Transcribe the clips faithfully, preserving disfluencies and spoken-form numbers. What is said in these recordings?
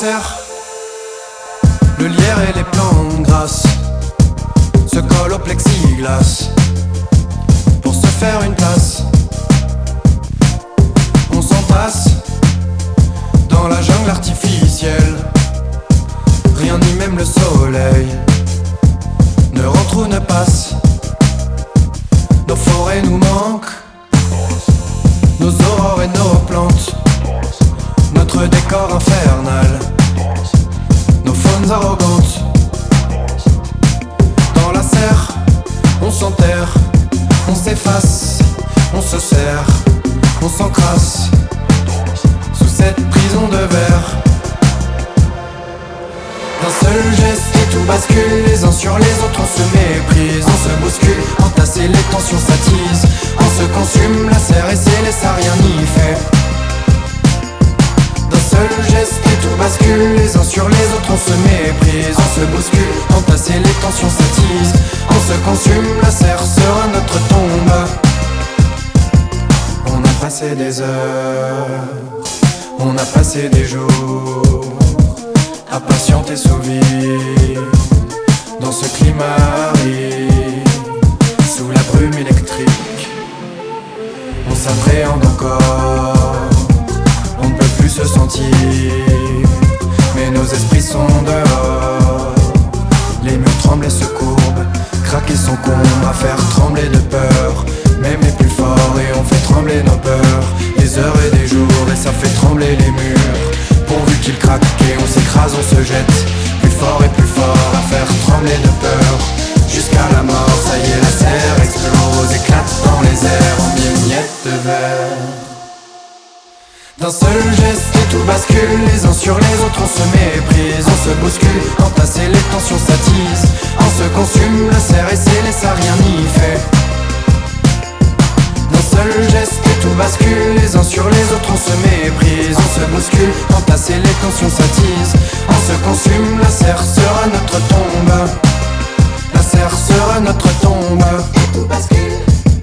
serre, le lierre et les plantes grasses se collent au plexiglas pour se faire une place. On s'entasse dans la jungle artificielle. Rien ni même le soleil ne rentre ou ne passe. Nos forêts nous manquent, nos aurores et nos plantes, notre décor infernal, nos faunes arrogantes. Dans la serre, on s'enterre, on s'efface, on se serre, on s'encrasse sous cette prison de verre. D'un seul geste et tout bascule, les uns sur les autres on se méprise, on se bouscule, entassé les tensions s'attisent, on se consume, la serre et c'est les ça rien n'y fait. D'un seul geste et tout bascule, les uns sur les autres on se méprise, on se bouscule, entassé les tensions s'attisent, on se consume, la serre sera notre tombe. On a passé des heures, on a passé des jours à patienter sous vide dans ce climat aride, sous la brume électrique. On s'appréhende encore, on ne peut plus se sentir, mais nos esprits sont dehors. Les murs tremblent et se courbent, craquent et s'encombrent à faire trembler de peur, même les plus forts, et on fait trembler nos peurs, des heures et des jours, et ça fait trembler les murs. Pourvu qu'ils craquent et on s'écrase, on se jette plus fort et plus fort à faire trembler de peur jusqu'à la mort. Ça y est, la serre explose, éclate dans les airs en mille miettes de verre. D'un seul geste et tout bascule, les uns sur les autres on se méprise, on se bouscule, entassé les tensions s'attisent, on se consume, la serre et c'est les ça rien n'y fait. D'un seul geste et tout bascule, les uns sur les autres on se méprise, on se bouscule, entassé les tensions s'attisent, on se consume, la serre sera notre tombe. La serre sera notre tombe. Et tout bascule,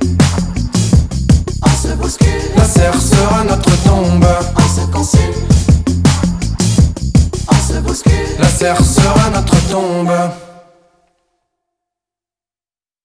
on se bouscule, La serre sera notre tombe. on se consume, on se bouscule. La serre sera notre tombe.